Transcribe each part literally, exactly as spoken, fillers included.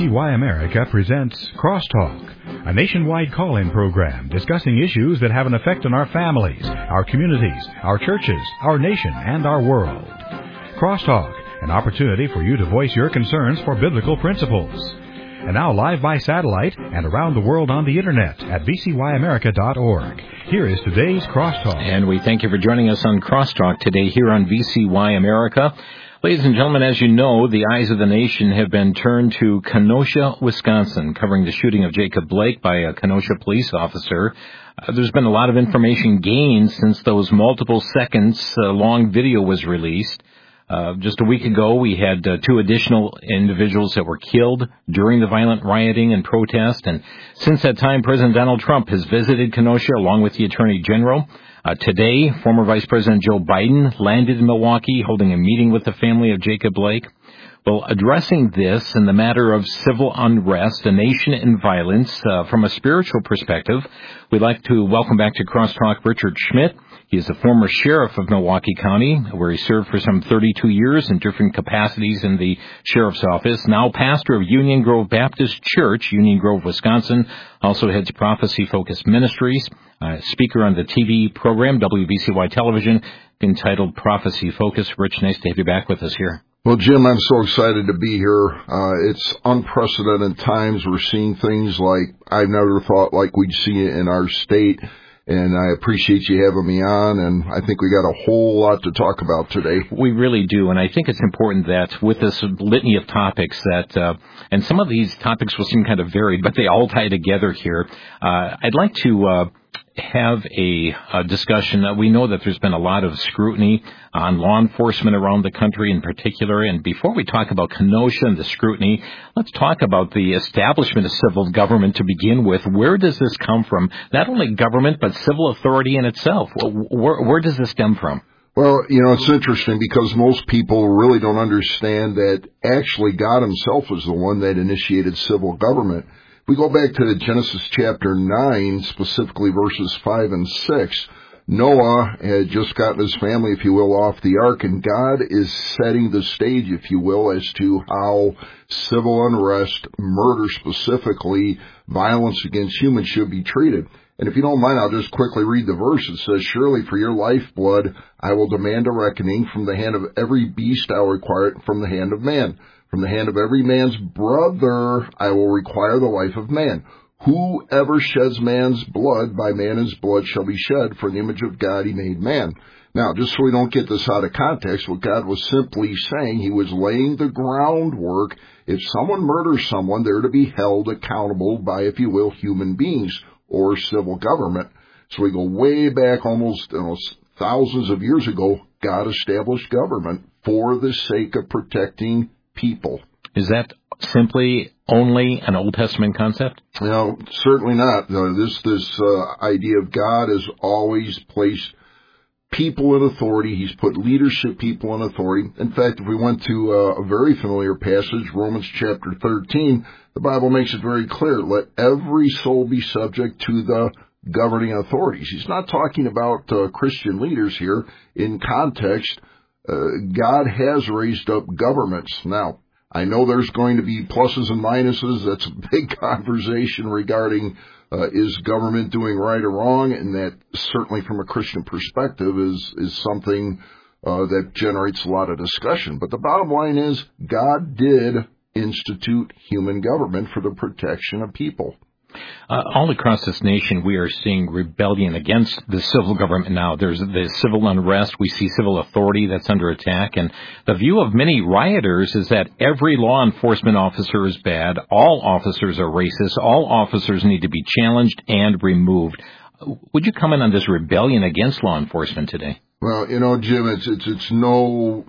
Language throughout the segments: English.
C Y America presents Crosstalk, a nationwide call-in program discussing issues that have an effect on our families, our communities, our churches, our nation, and our world. Crosstalk, an opportunity for you to voice your concerns for biblical principles. And now live by satellite and around the world on the Internet at v c y america dot org. Here is today's Crosstalk. And we thank you for joining us on Crosstalk today here on V C Y America. Ladies and gentlemen, as you know, the eyes of the nation have been turned to Kenosha, Wisconsin, covering the shooting of Jacob Blake by a Kenosha police officer. Uh, there's been a lot of information gained since those multiple seconds uh, long video was released. Uh, just a week ago, we had uh, two additional individuals that were killed during the violent rioting and protest. And since that time, President Donald Trump has visited Kenosha along with the Attorney General. Uh, today, former Vice President Joe Biden landed in Milwaukee, holding a meeting with the family of Jacob Blake. Well, addressing this and the matter of civil unrest, a nation in violence, uh, from a spiritual perspective, we'd like to welcome back to Crosstalk Richard Schmidt. He is the former sheriff of Milwaukee County, where he served for some thirty-two years in different capacities in the sheriff's office. Now pastor of Union Grove Baptist Church, Union Grove, Wisconsin. Also heads Prophecy Focus Ministries. Uh, speaker on the T V program, W B C Y Television, entitled Prophecy Focus. Rich, nice to have you back with us here. Well, Jim, I'm so excited to be here. Uh, it's unprecedented times. We're seeing things like I've never thought like we'd see it in our state. And I appreciate you having me on, and I think we got a whole lot to talk about today. We really do, and I think it's important that with this litany of topics that, uh, and some of these topics will seem kind of varied, but they all tie together here. Uh, I'd like to uh, have a, a discussion. Uh, we know that there's been a lot of scrutiny on law enforcement around the country in particular, and before we talk about Kenosha and the scrutiny, let's talk about the establishment of civil government to begin with. Where does this come from? Not only government, but civil authority in itself. Where, where does this stem from? Well, you know, it's interesting because most people really don't understand that actually God himself was the one that initiated civil government. If we go back to Genesis chapter nine, specifically verses five and six, Noah had just gotten his family, if you will, off the ark, and God is setting the stage, if you will, as to how civil unrest, murder specifically, violence against humans should be treated. And if you don't mind, I'll just quickly read the verse. It says, "Surely for your lifeblood I will demand a reckoning. From the hand of every beast I will require it, from the hand of man. From the hand of every man's brother I will require the life of man. Whoever sheds man's blood, by man his blood shall be shed, for in the image of God he made man." Now, just so we don't get this out of context, what God was simply saying, he was laying the groundwork. If someone murders someone, they're to be held accountable by, if you will, human beings or civil government. So we go way back almost you know, thousands of years ago. God established government for the sake of protecting people. Is that simply only an Old Testament concept? No, certainly not. Uh, this this uh, idea of God has always placed people in authority. He's put leadership people in authority. In fact, if we went to uh, a very familiar passage, Romans chapter thirteen, the Bible makes it very clear, let every soul be subject to the governing authorities. He's not talking about uh, Christian leaders here. In context, uh, God has raised up governments. Now, I know there's going to be pluses and minuses. That's a big conversation regarding uh, is government doing right or wrong, and that certainly from a Christian perspective is is something uh, that generates a lot of discussion. But the bottom line is God did institute human government for the protection of people. Uh, all across this nation, we are seeing rebellion against the civil government now. There's the civil unrest. We see civil authority that's under attack. And the view of many rioters is that every law enforcement officer is bad. All officers are racist. All officers need to be challenged and removed. Would you comment on this rebellion against law enforcement today? Well, you know, Jim, it's it's, it's no,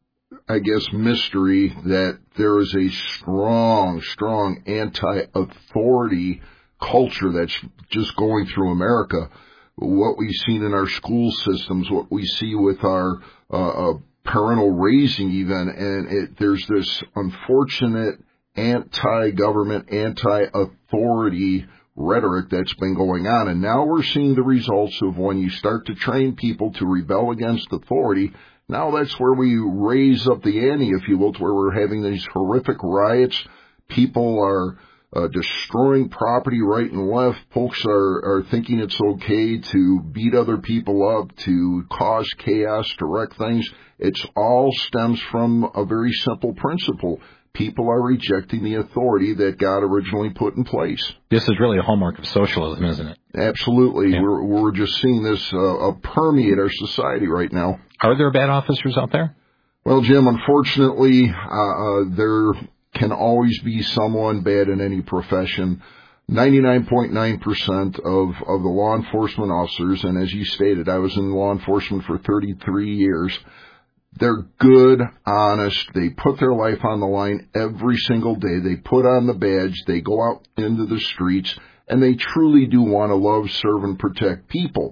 I guess, mystery that there is a strong, strong anti-authority culture that's just going through America. What we've seen in our school systems, what we see with our uh, uh, parental raising even, and it, there's this unfortunate anti-government, anti-authority rhetoric that's been going on. And now we're seeing the results of when you start to train people to rebel against authority. Now that's where we raise up the ante, if you will, to where we're having these horrific riots. people are uh, destroying property right and left. Folks are, are thinking it's okay to beat other people up, to cause chaos, to wreck things. It's all stems from a very simple principle. People are rejecting the authority that God originally put in place. This is really a hallmark of socialism, isn't it? Absolutely. Yeah. We're, we're just seeing this uh, permeate our society right now. Are there bad officers out there? Well, Jim, unfortunately, uh, uh, there can always be someone bad in any profession. ninety-nine point nine percent of, of the law enforcement officers, and as you stated, I was in law enforcement for thirty-three years, they're good, honest. They put their life on the line every single day. They put on the badge. They go out into the streets, and they truly do want to love, serve, and protect people.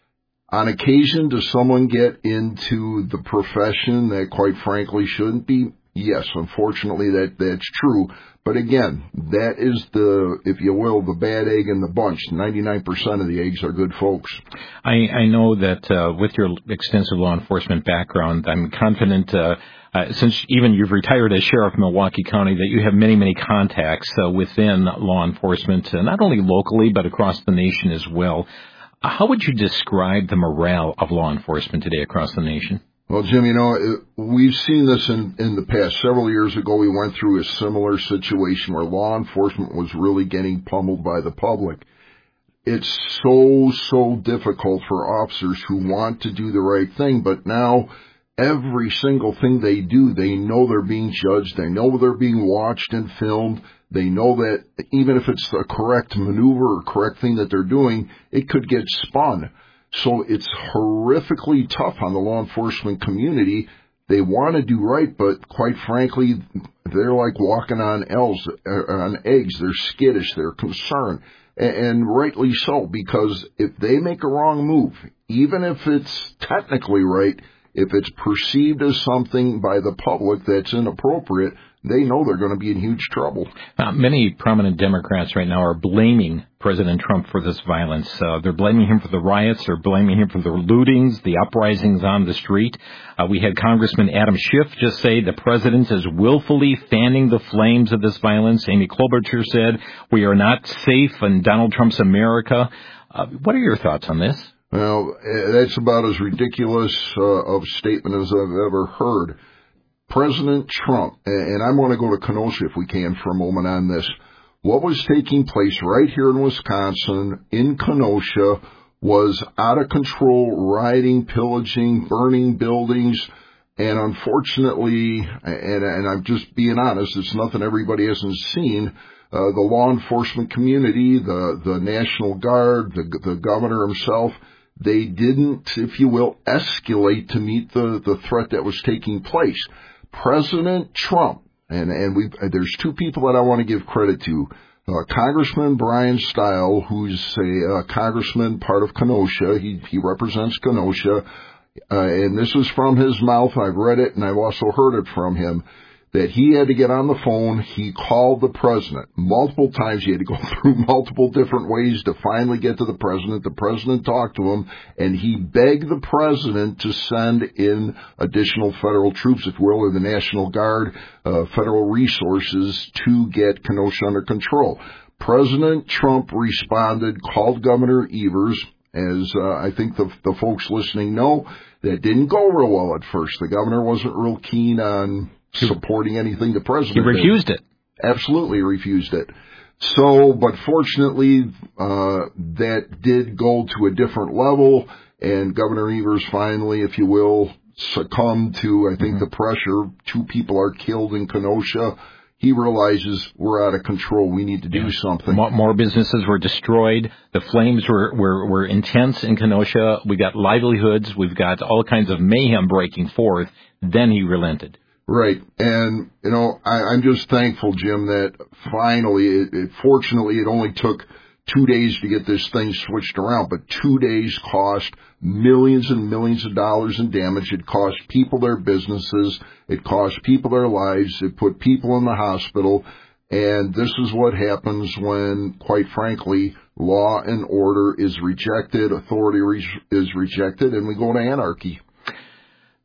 On occasion, does someone get into the profession that, quite frankly, shouldn't be? Yes, unfortunately, that that's true. But again, that is the, if you will, the bad egg in the bunch. ninety-nine percent of the eggs are good folks. I, I know that uh, with your extensive law enforcement background, I'm confident, uh, uh, since even you've retired as sheriff of Milwaukee County, that you have many, many contacts uh, within law enforcement, uh, not only locally, but across the nation as well. How would you describe the morale of law enforcement today across the nation? Well, Jim, you know, it, we've seen this in, in the past. Several years ago, we went through a similar situation where law enforcement was really getting pummeled by the public. It's so, so difficult for officers who want to do the right thing, but now every single thing they do, they know they're being judged, they know they're being watched and filmed, they know that even if it's the correct maneuver or correct thing that they're doing, it could get spun. So it's horrifically tough on the law enforcement community. They want to do right, but quite frankly, they're like walking on L's, on eggs. They're skittish. They're concerned. And rightly so, because if they make a wrong move, even if it's technically right, if it's perceived as something by the public that's inappropriate, they know they're going to be in huge trouble. Uh, many prominent Democrats right now are blaming President Trump for this violence. Uh, they're blaming him for the riots. They're blaming him for the lootings, the uprisings on the street. Uh, we had Congressman Adam Schiff just say the president is willfully fanning the flames of this violence. Amy Klobuchar said we are not safe in Donald Trump's America. Uh, what are your thoughts on this? Well, that's about as ridiculous uh, of a statement as I've ever heard. President Trump, and I want to go to Kenosha if we can for a moment on this. What was taking place right here in Wisconsin, in Kenosha, was out of control, rioting, pillaging, burning buildings, and unfortunately, and, and I'm just being honest, it's nothing everybody hasn't seen, uh, the law enforcement community, the, the National Guard, the, the governor himself, they didn't, if you will, escalate to meet the, the threat that was taking place. President Trump, and, and we there's two people that I want to give credit to. Uh, Congressman Brian Stile, who's a uh, congressman, part of Kenosha. He, he represents Kenosha. Uh, and this is from his mouth. I've read it, and I've also heard it from him, that he had to get on the phone. He called the president multiple times. He had to go through multiple different ways to finally get to the president. The president talked to him, and he begged the president to send in additional federal troops, if you will, or the National Guard, uh, federal resources to get Kenosha under control. President Trump responded, called Governor Evers. As uh, I think the, the folks listening know, that didn't go real well at first. The governor wasn't real keen on supporting anything the president He refused did. it. Absolutely refused it. So, but fortunately, uh, that did go to a different level, and Governor Evers finally, if you will, succumbed to, I think, mm-hmm. the pressure. Two people are killed in Kenosha. He realizes we're out of control. We need to do yeah. something. More, more businesses were destroyed. The flames were, were, were intense in Kenosha. We got livelihoods. We've got all kinds of mayhem breaking forth. Then he relented. Right. And, you know, I, I'm just thankful, Jim, that finally, it, it, fortunately, it only took two days to get this thing switched around, but two days cost millions and millions of dollars in damage. It cost people their businesses. It cost people their lives. It put people in the hospital. And this is what happens when, quite frankly, law and order is rejected, authority re- is rejected, and we go to anarchy.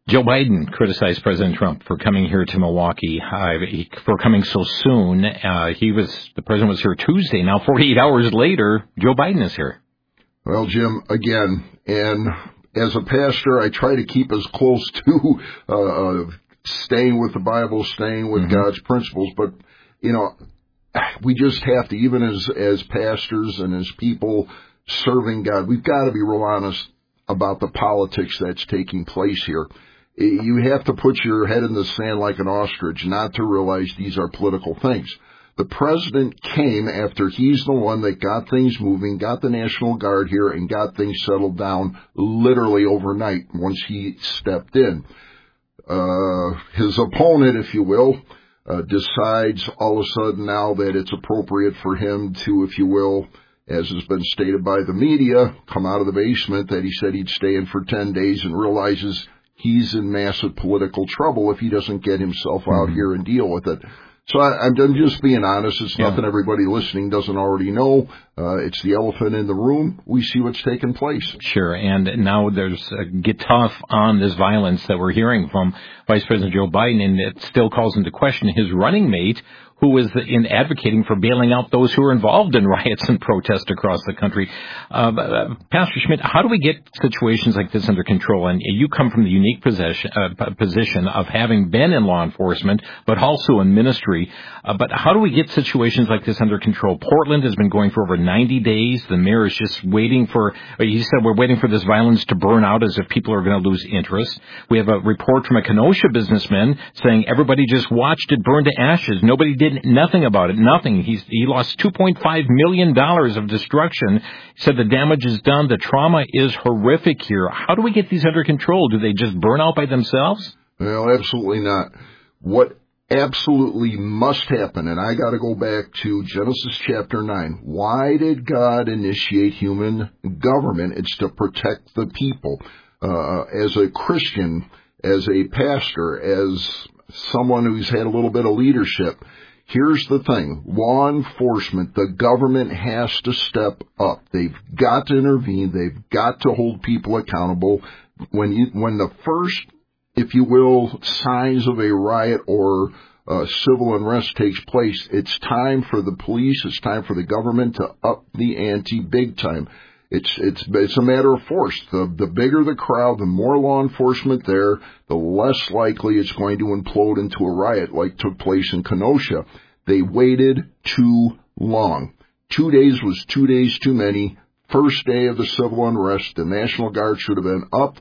Joe Biden criticized President Trump for coming here to Milwaukee, uh, he, for coming so soon. Uh, he was, the president was here Tuesday. Now, forty-eight hours later, Joe Biden is here. Well, Jim, again, and as a pastor, I try to keep as close to uh, staying with the Bible, staying with mm-hmm. God's principles. But, you know, we just have to, even as, as pastors and as people serving God, we've got to be real honest about the politics that's taking place here. You have to put your head in the sand like an ostrich not to realize these are political things. The president came after he's the one that got things moving, got the National Guard here, and got things settled down literally overnight once he stepped in. Uh, his opponent, if you will, uh, decides all of a sudden now that it's appropriate for him to, if you will, as has been stated by the media, come out of the basement that he said he'd stay in for ten days and realizes he's in massive political trouble if he doesn't get himself out mm-hmm. here and deal with it. So I, I'm just being honest. It's yeah. nothing everybody listening doesn't already know. Uh, it's the elephant in the room. We see what's taking place. Sure. And now there's a get tough on this violence that we're hearing from Vice President Joe Biden, and it still calls into question his running mate, who is in advocating for bailing out those who are involved in riots and protests across the country. Uh, uh, Pastor Schmidt, how do we get situations like this under control? And you come from the unique possession, uh, position of having been in law enforcement, but also in ministry. Uh, but how do we get situations like this under control? Portland has been going for over ninety days. The mayor is just waiting for, he said, we're waiting for this violence to burn out as if people are going to lose interest. We have a report from a Kenosha businessman saying everybody just watched it burn to ashes. Nobody did nothing about it, nothing. He's, he lost two point five million dollars of destruction. He said the damage is done. The trauma is horrific here. How do we get these under control? Do they just burn out by themselves? Well, absolutely not. What absolutely must happen, and I got to go back to Genesis chapter nine. Why did God initiate human government? It's to protect the people. Uh, as a Christian, as a pastor, as someone who's had a little bit of leadership, here's the thing. Law enforcement, the government has to step up. They've got to intervene. They've got to hold people accountable. When you, when the first, if you will, signs of a riot or uh, civil unrest takes place, it's time for the police, it's time for the government to up the ante big time. It's it's it's a matter of force. The the bigger the crowd, the more law enforcement there, the less likely it's going to implode into a riot like took place in Kenosha. They waited too long. Two days was two days too many. First day of the civil unrest, the National Guard should have been up.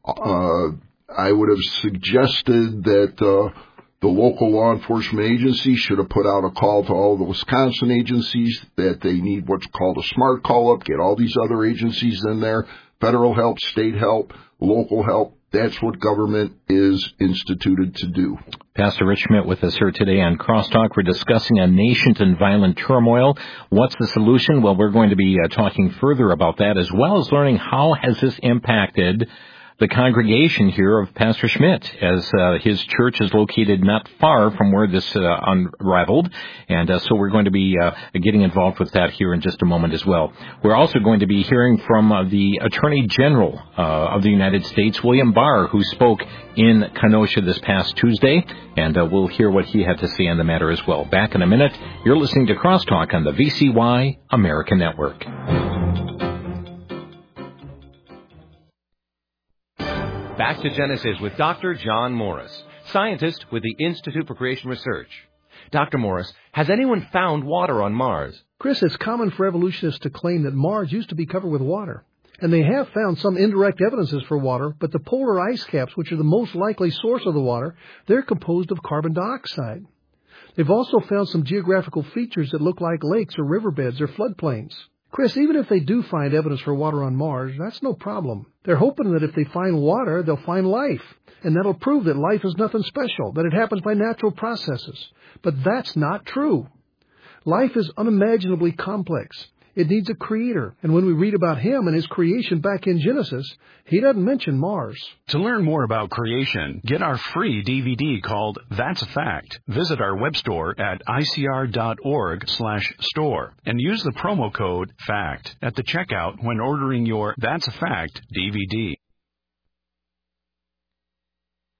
Uh, I would have suggested that uh, the local law enforcement agency should have put out a call to all the Wisconsin agencies that they need what's called a SMART call-up, get all these other agencies in there, federal help, state help, local help. That's what government is instituted to do. Pastor Rich Schmidt with us here today on Crosstalk. We're discussing a nation in violent turmoil. What's the solution? Well, we're going to be uh, talking further about that, as well as learning how has this impacted the congregation here of Pastor Schmidt, as uh, his church is located not far from where this uh, unraveled. And uh, so we're going to be uh, getting involved with that here in just a moment as well. We're also going to be hearing from uh, the Attorney General uh, of the United States, William Barr, who spoke in Kenosha this past Tuesday. And uh, we'll hear what he had to say on the matter as well. Back in a minute. You're listening to Crosstalk on the V C Y America Network. Back to Genesis with Doctor John Morris, scientist with the Institute for Creation Research. Doctor Morris, has anyone found water on Mars? Chris, it's common for evolutionists to claim that Mars used to be covered with water. And they have found some indirect evidences for water, but the polar ice caps, which are the most likely source of the water, they're composed of carbon dioxide. They've also found some geographical features that look like lakes or riverbeds or floodplains. Chris, even if they do find evidence for water on Mars, that's no problem. They're hoping that if they find water, they'll find life. And that'll prove that life is nothing special, that it happens by natural processes. But that's not true. Life is unimaginably complex. It needs a creator. And when we read about him and his creation back in Genesis, he doesn't mention Mars. To learn more about creation, get our free D V D called That's a Fact. Visit our web store at I C R dot org slash store and use the promo code FACT at the checkout when ordering your That's a Fact D V D.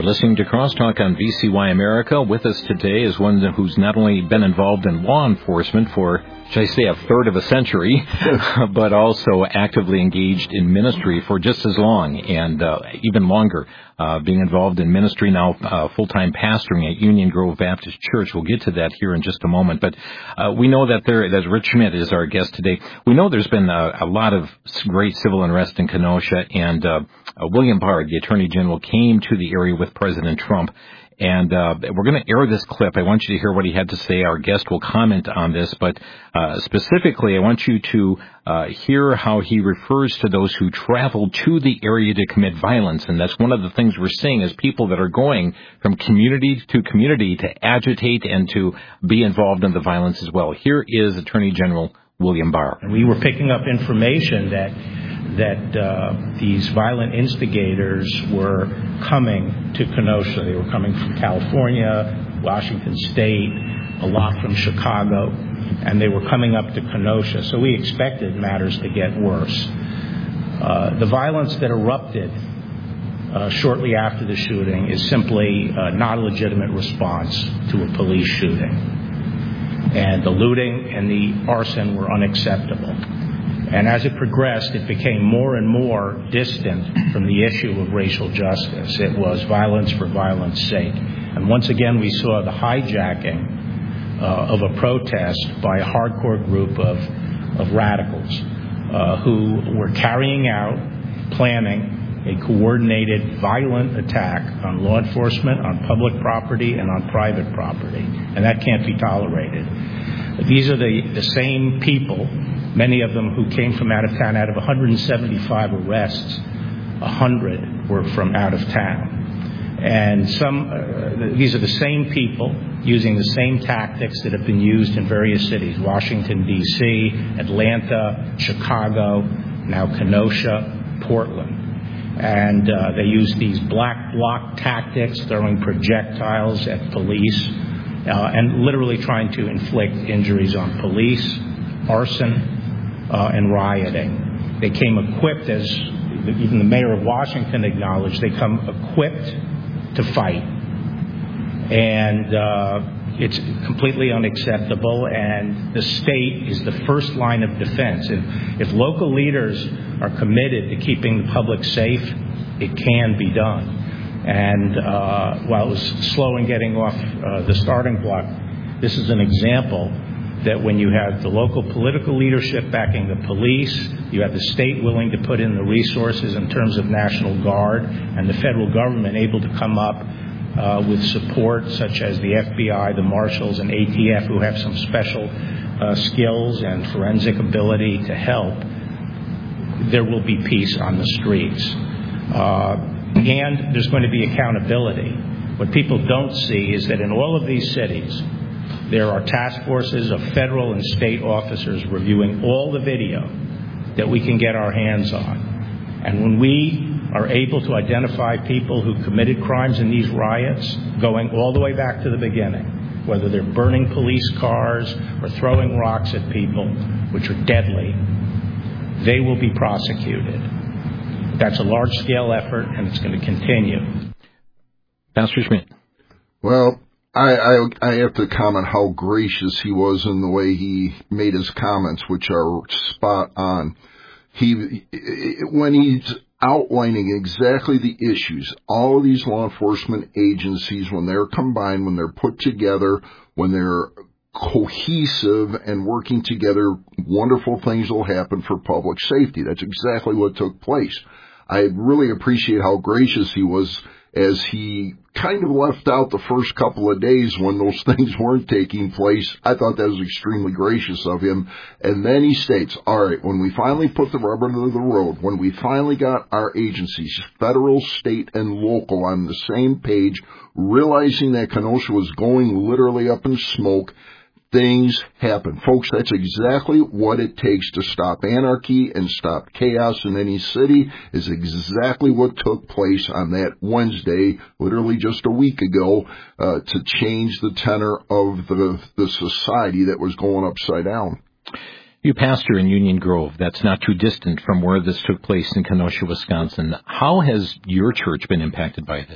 listening to Crosstalk on V C Y America. With us today is one who's not only been involved in law enforcement for, should I say, a third of a century, but also actively engaged in ministry for just as long and uh, even longer, uh, being involved in ministry now, uh, full-time pastoring at Union Grove Baptist Church. We'll get to that here in just a moment. But uh, we know that there, that Rich Schmidt is our guest today. We know there's been a, a lot of great civil unrest in Kenosha, and uh, uh, William Barr, the Attorney General, came to the area with President Trump. And uh, we're going to air this clip. I want you to hear what he had to say. Our guest will comment on this, but uh, specifically, I want you to uh, hear how he refers to those who travel to the area to commit violence. And that's one of the things we're seeing is people that are going from community to community to agitate and to be involved in the violence as well. Here is Attorney General William Barr. We were picking up information that that uh, these violent instigators were coming to Kenosha. They were coming from California, Washington State, a lot from Chicago, and they were coming up to Kenosha. So we expected matters to get worse. Uh, the violence that erupted uh, shortly after the shooting is simply uh, not a legitimate response to a police shooting. And the looting and the arson were unacceptable. And as it progressed, it became more and more distant from the issue of racial justice. It was violence for violence sake. And once again, we saw the hijacking uh, of a protest by a hardcore group of, of radicals uh, who were carrying out, planning a coordinated, violent attack on law enforcement, on public property, and on private property. And that can't be tolerated. These are the, the same people, many of them who came from out of town. Out of one hundred seventy-five arrests, one hundred were from out of town. And some, uh, these are the same people using the same tactics that have been used in various cities, Washington, D C, Atlanta, Chicago, now Kenosha, Portland. And uh, they use these black bloc tactics, throwing projectiles at police, uh, and literally trying to inflict injuries on police, arson, Uh, and rioting. They came equipped, as even the mayor of Washington acknowledged, they come equipped to fight. And uh, it's completely unacceptable, and the state is the first line of defense. If, if local leaders are committed to keeping the public safe, it can be done. And uh, while it was slow in getting off uh, the starting block, this is an example that when you have the local political leadership backing the police, you have the state willing to put in the resources in terms of National Guard, and the federal government able to come up uh, with support such as the F B I, the Marshals, and A T F, who have some special uh, skills and forensic ability to help, there will be peace on the streets. Uh, and there's going to be accountability. What people don't see is that in all of these cities, there are task forces of federal and state officers reviewing all the video that we can get our hands on. And when we are able to identify people who committed crimes in these riots, going all the way back to the beginning, whether they're burning police cars or throwing rocks at people, which are deadly, they will be prosecuted. That's a large-scale effort, and it's going to continue. Pastor Schmidt. Well, I, I, I have to comment how gracious he was in the way he made his comments, which are spot on. He, when he's outlining exactly the issues, all of these law enforcement agencies, when they're combined, when they're put together, when they're cohesive and working together, wonderful things will happen for public safety. That's exactly what took place. I really appreciate how gracious he was as he kind of left out the first couple of days when those things weren't taking place. I thought that was extremely gracious of him. And then he states, all right, when we finally put the rubber to the road, when we finally got our agencies, federal, state, and local, on the same page, realizing that Kenosha was going literally up in smoke, things happen. Folks, that's exactly what it takes to stop anarchy and stop chaos in any city, is exactly what took place on that Wednesday, literally just a week ago, uh, to change the tenor of the, the society that was going upside down. You pastor in Union Grove. That's not too distant from where this took place in Kenosha, Wisconsin. How has your church been impacted by this?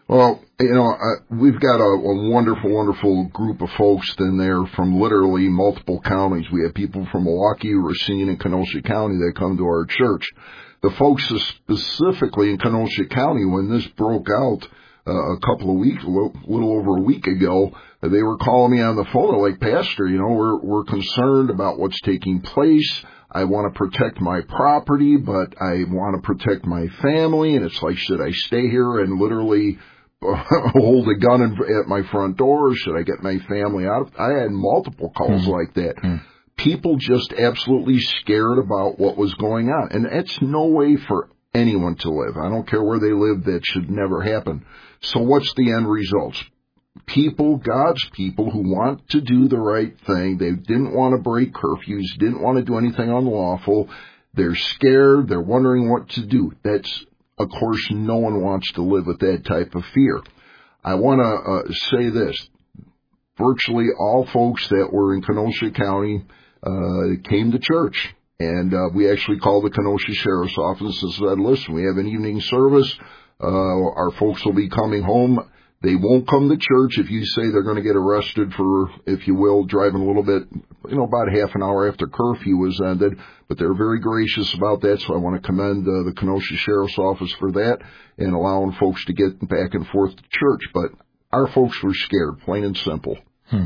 Well, you know, uh, we've got a, a wonderful, wonderful group of folks in there from literally multiple counties. We have people from Milwaukee, Racine, and Kenosha County that come to our church. The folks specifically in Kenosha County, when this broke out uh, a couple of weeks, a little, little over a week ago, they were calling me on the phone. They're like, Pastor, you know, we're we're concerned about what's taking place. I want to protect my property, but I want to protect my family. And it's like, should I stay here and literally hold a gun in, at my front door, or should I get my family out? I had multiple calls mm-hmm. like that. Mm-hmm. People just absolutely scared about what was going on. And that's no way for anyone to live. I don't care where they live. That should never happen. So what's the end results? People, God's people who want to do the right thing. They didn't want to break curfews, didn't want to do anything unlawful. They're scared. They're wondering what to do. That's, of course, no one wants to live with that type of fear. I want to uh, say this. Virtually all folks that were in Kenosha County uh, came to church. And uh, we actually called the Kenosha Sheriff's Office and said, listen, we have an evening service. Uh, our folks will be coming home. They won't come to church if you say they're going to get arrested for, if you will, driving a little bit, you know, about half an hour after curfew was ended. But they're very gracious about that, so I want to commend uh, the Kenosha Sheriff's Office for that and allowing folks to get back and forth to church. But our folks were scared, plain and simple. Hmm.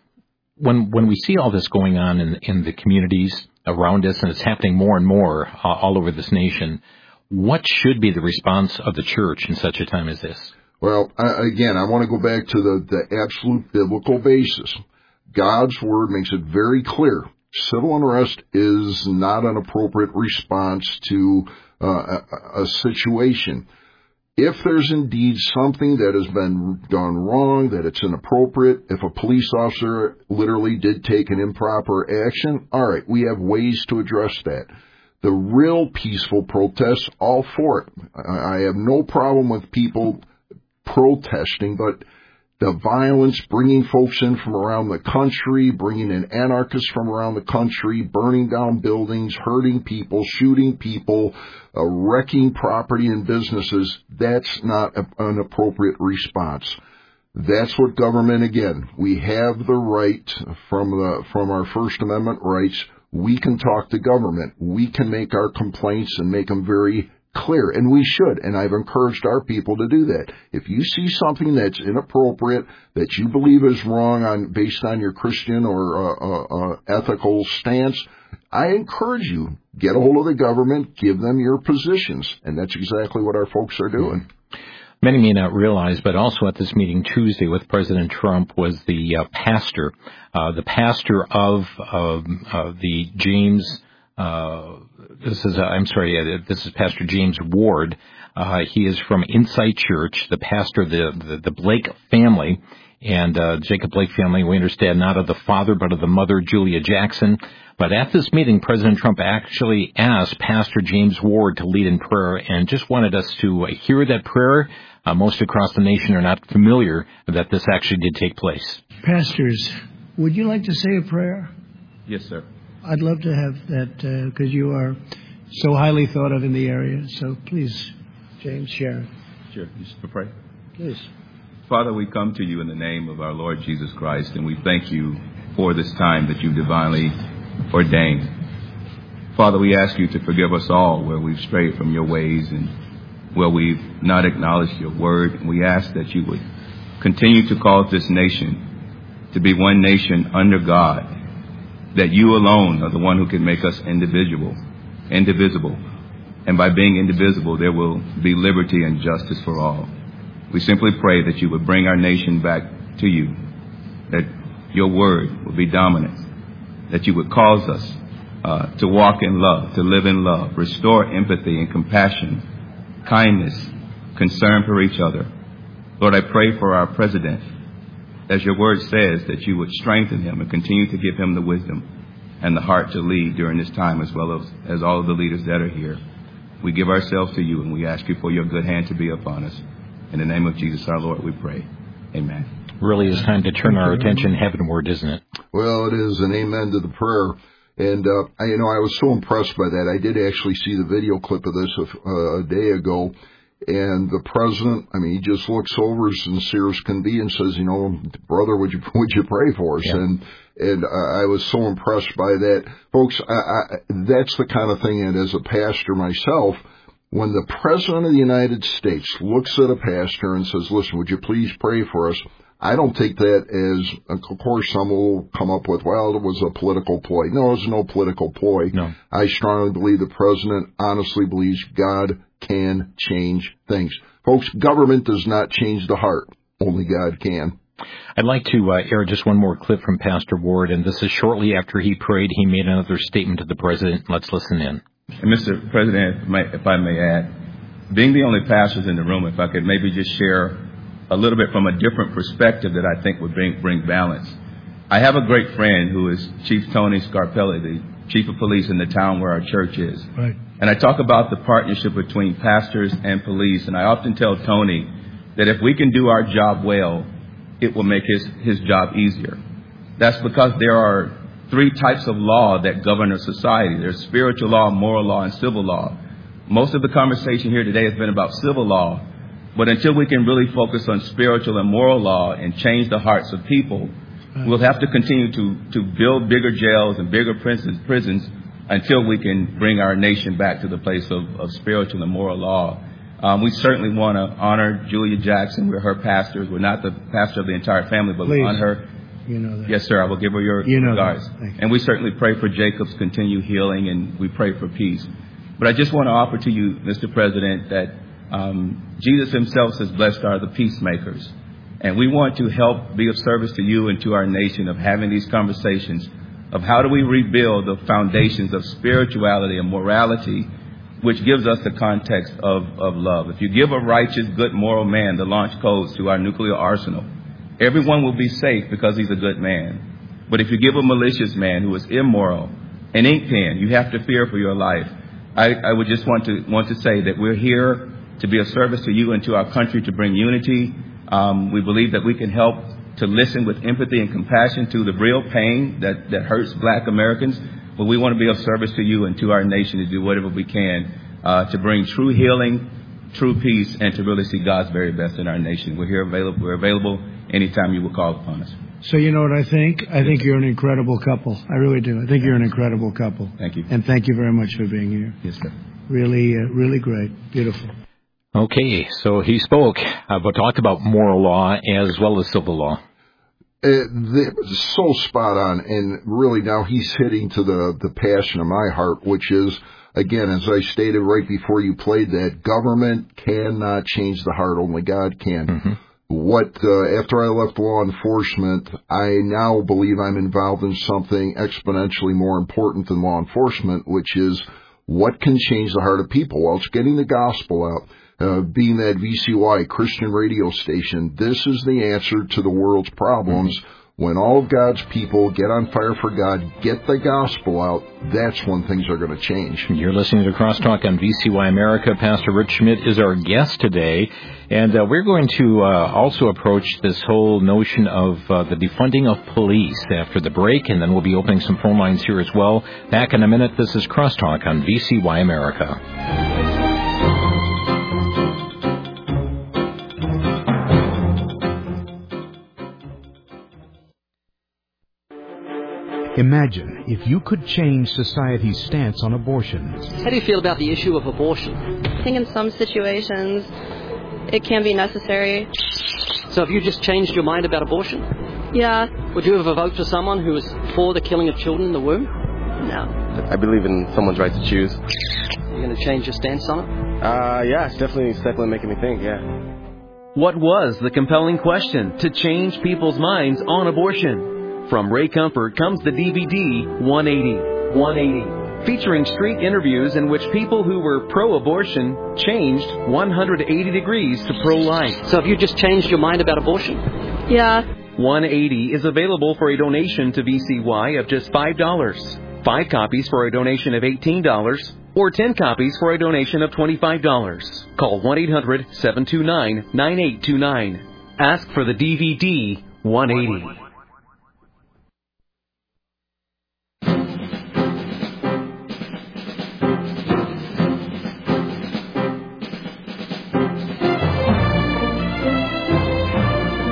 When when we see all this going on in, in the communities around us, and it's happening more and more uh, all over this nation, what should be the response of the church in such a time as this? Well, I, again, I want to go back to the, the absolute biblical basis. God's Word makes it very clear. Civil unrest is not an appropriate response to uh, a, a situation. If there's indeed something that has been done wrong, that it's inappropriate, if a police officer literally did take an improper action, all right, we have ways to address that. The real peaceful protests, all for it. I have no problem with people protesting, but the violence, bringing folks in from around the country, bringing in anarchists from around the country, burning down buildings, hurting people, shooting people, uh, wrecking property and businesses, that's not a, an appropriate response. That's what government, again, we have the right from the, from our First Amendment rights. We can talk to government. We can make our complaints and make them very clear, and we should, and I've encouraged our people to do that. If you see something that's inappropriate, that you believe is wrong on based on your Christian or uh, uh, uh, ethical stance, I encourage you, get a hold of the government, give them your positions, and that's exactly what our folks are doing. Many may not realize, but also at this meeting Tuesday with President Trump was the uh, pastor, uh, the pastor of uh, uh, the James Uh, this is, uh, I'm sorry, uh, this is Pastor James Ward. Uh, he is from Insight Church, the pastor of the, the, the Blake family. And uh, Jacob Blake family, we understand, not of the father, but of the mother, Julia Jackson. But at this meeting, President Trump actually asked Pastor James Ward to lead in prayer and just wanted us to hear that prayer. Uh, most across the nation are not familiar that this actually did take place. Pastors, would you like to say a prayer? Yes, sir. I'd love to have that because uh, you are so highly thought of in the area. So please, James, share. Sure. Just to pray. Please. Father, we come to you in the name of our Lord Jesus Christ, and we thank you for this time that you've divinely ordained. Father, we ask you to forgive us all where we've strayed from your ways and where we've not acknowledged your word. And we ask that you would continue to cause this nation to be one nation under God, that you alone are the one who can make us individual, indivisible. And by being indivisible, there will be liberty and justice for all. We simply pray that you would bring our nation back to you, that your word would be dominant, that you would cause us uh, to walk in love, to live in love, restore empathy and compassion, kindness, concern for each other. Lord, I pray for our president, as your word says, that you would strengthen him and continue to give him the wisdom and the heart to lead during this time, as well as, as all of the leaders that are here. We give ourselves to you, and we ask you for your good hand to be upon us. In the name of Jesus, our Lord, we pray. Amen. Really is time to turn our attention heavenward, isn't it? Well, it is, and amen to the prayer. And, uh, I, you know, I was so impressed by that. I did actually see the video clip of this a, uh, a day ago. And the president, I mean, he just looks over as sincere as can be and says, you know, brother, would you would you pray for us? Yeah. And and uh, I was so impressed by that. Folks, I, I, that's the kind of thing that as a pastor myself, when the president of the United States looks at a pastor and says, listen, would you please pray for us? I don't take that as, of course, some will come up with, well, it was a political ploy. No, it was no political ploy. No. I strongly believe the president honestly believes God can change things. Folks, government does not change the heart. Only God can. I'd like to uh, air just one more clip from Pastor Ward, and this is shortly after he prayed. He made another statement to the president. Let's listen in. And Mister President, if I may add, being the only pastors in the room, if I could maybe just share a little bit from a different perspective that I think would bring, bring balance. I have a great friend who is Chief Tony Scarpelli, the Chief of Police in the town where our church is. Right. And I talk about the partnership between pastors and police, and I often tell Tony that if we can do our job well, it will make his, his job easier. That's because there are three types of law that govern a society. There's spiritual law, moral law, and civil law. Most of the conversation here today has been about civil law, but until we can really focus on spiritual and moral law and change the hearts of people, we'll have to continue to, to build bigger jails and bigger prisons, prisons until we can bring our nation back to the place of, of spiritual and moral law. Um, we certainly want to honor Julia Jackson. We're her pastors. We're not the pastor of the entire family, but Please. we honor her. You know that. Yes, sir. I will give her your you know regards. And we certainly pray for Jacob's continued healing, and we pray for peace. But I just want to offer to you, Mister President, that um, Jesus himself says, blessed are the peacemakers. And we want to help be of service to you and to our nation of having these conversations of how do we rebuild the foundations of spirituality and morality, which gives us the context of, of love. If you give a righteous, good, moral man the launch codes to our nuclear arsenal, everyone will be safe because he's a good man. But if you give a malicious man who is immoral an ink pen, you have to fear for your life. I, I would just want to want to say that we're here to be of service to you and to our country, to bring unity. Um, we believe that we can help to listen with empathy and compassion to the real pain that, that hurts black Americans. But we want to be of service to you and to our nation to do whatever we can uh, to bring true healing, true peace, and to really see God's very best in our nation. We're here available. We're available anytime you will call upon us. So you know what I think? I think you're an incredible couple. I really do. I think you're an incredible couple. Thank you. And thank you very much for being here. Yes, sir. Really, uh, really great. Beautiful. Okay, so he spoke, uh, but talked about moral law as well as civil law. Uh, the, so spot on, and really now he's hitting to the, the passion of my heart, which is, again, as I stated right before you played that, government cannot change the heart, only God can. Mm-hmm. What, uh, after I left law enforcement, I now believe I'm involved in something exponentially more important than law enforcement, which is what can change the heart of people? Well, it's getting the gospel out. Uh, being that V C Y, Christian radio station, this is the answer to the world's problems. Mm-hmm. When all of God's people get on fire for God, get the gospel out, that's when things are going to change. You're listening to Crosstalk on V C Y America. Pastor Rich Schmidt is our guest today, and uh, we're going to uh, also approach this whole notion of uh, the defunding of police after the break, and then we'll be opening some phone lines here as well. Back in a minute. This is Crosstalk on V C Y America. Imagine if you could change society's stance on abortion. How do you feel about the issue of abortion? I think in some situations it can be necessary. So have you just changed your mind about abortion? Yeah. Would you ever vote for someone who is for the killing of children in the womb? No. I believe in someone's right to choose. Are you going to change your stance on it? Uh, yeah, it's definitely, it's definitely making me think, yeah. What was the compelling question to change people's minds on abortion? From Ray Comfort comes the D V D one eighty. one eighty. Featuring street interviews in which people who were pro-abortion changed one hundred eighty degrees to pro-life. So have you just changed your mind about abortion? Yeah. one eighty is available for a donation to V C Y of just five dollars. Five copies for a donation of eighteen dollars. Or ten copies for a donation of twenty-five dollars. Call one eight hundred seven two nine nine eight two nine. Ask for the D V D one eighty.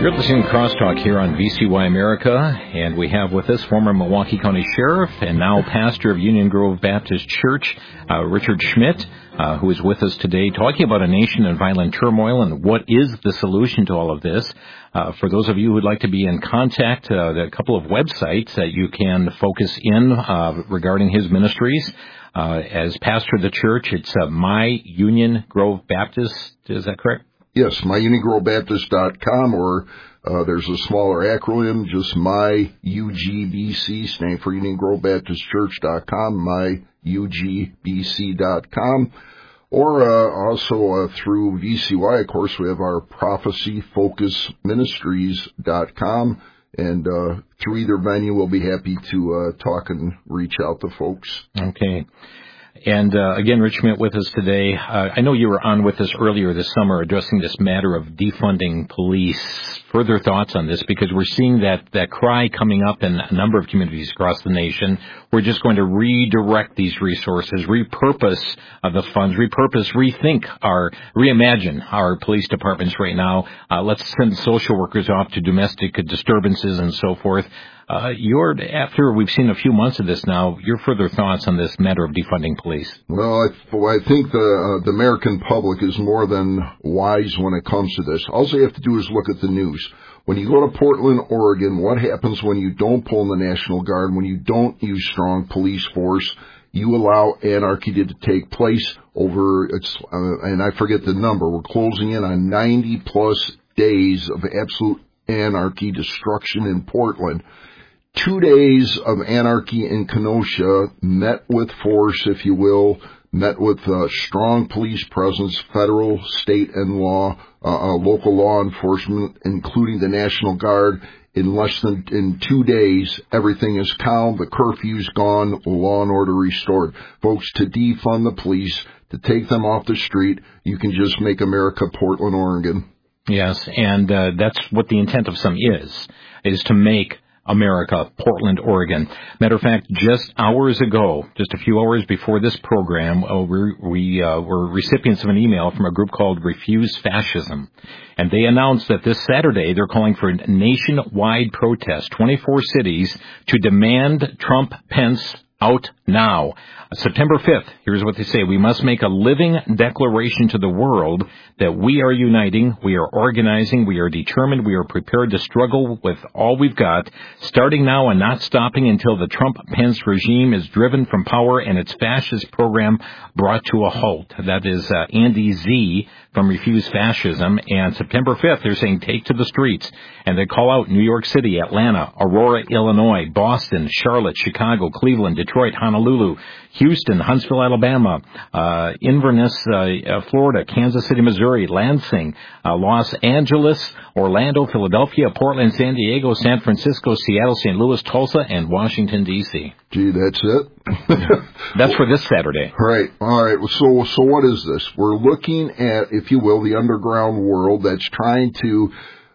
You're listening to Crosstalk here on V C Y America, and we have with us former Milwaukee County Sheriff and now pastor of Union Grove Baptist Church, uh, Richard Schmidt, uh, who is with us today talking about a nation in violent turmoil and what is the solution to all of this. Uh, for those of you who would like to be in contact, uh, there are a couple of websites that you can focus in uh, regarding his ministries. Uh, as pastor of the church, it's uh, My Union Grove Baptist. Is that correct? Yes, my union grove baptist dot com, or uh, there's a smaller acronym, just my U G B C, standing for Union Grove Baptist Church dot com, my U G B C dot com. Or uh, also uh, through V C Y, of course, we have our prophecy focus ministries dot com. And uh, through either venue, we'll be happy to uh, talk and reach out to folks. Okay. And, uh, again, Rich Schmidt with us today. Uh, I know you were on with us earlier this summer addressing this matter of defunding police. Further thoughts on this, because we're seeing that, that cry coming up in a number of communities across the nation. We're just going to redirect these resources, repurpose uh, the funds, repurpose, rethink our, reimagine our police departments right now. Uh, let's send social workers off to domestic disturbances and so forth. Uh, your, after we've seen a few months of this now, your further thoughts on this matter of defunding police? Well, I, well, I think the, uh, the American public is more than wise when it comes to this. All they have to do is look at the news. When you go to Portland, Oregon, what happens when you don't pull in the National Guard, when you don't use strong police force? You allow anarchy to take place over, it's, uh, and I forget the number, we're closing in on ninety plus days of absolute anarchy, destruction in Portland. Two days of anarchy in Kenosha, met with force, if you will, met with uh, strong police presence, federal, state, and law, uh, uh, local law enforcement, including the National Guard. In less than in two days, everything is calm, the curfew's gone, law and order restored. Folks, to defund the police, to take them off the street, you can just make America Portland, Oregon. Yes, and uh, that's what the intent of some is, is to make America, Portland, Oregon. Matter of fact, just hours ago, just a few hours before this program, uh, we, we uh, were recipients of an email from a group called Refuse Fascism. And they announced that this Saturday they're calling for a nationwide protest, twenty-four cities, to demand Trump Pence out now. September fifth, here's what they say. We must make a living declaration to the world that we are uniting, we are organizing, we are determined, we are prepared to struggle with all we've got, starting now and not stopping until the Trump-Pence regime is driven from power and its fascist program brought to a halt. That is uh, Andy Z from Refuse Fascism. And September fifth, they're saying take to the streets. And they call out New York City, Atlanta, Aurora, Illinois, Boston, Charlotte, Chicago, Cleveland, Detroit, Honolulu, Houston, Huntsville, Alabama, uh, Inverness, uh, uh, Florida, Kansas City, Missouri, Lansing, uh, Los Angeles, Orlando, Philadelphia, Portland, San Diego, San Francisco, Seattle, Saint Louis, Tulsa, and Washington, D C Gee, that's it? That's for this Saturday. Right. All right. So, so what is this? We're looking at, if you will, the underground world that's trying to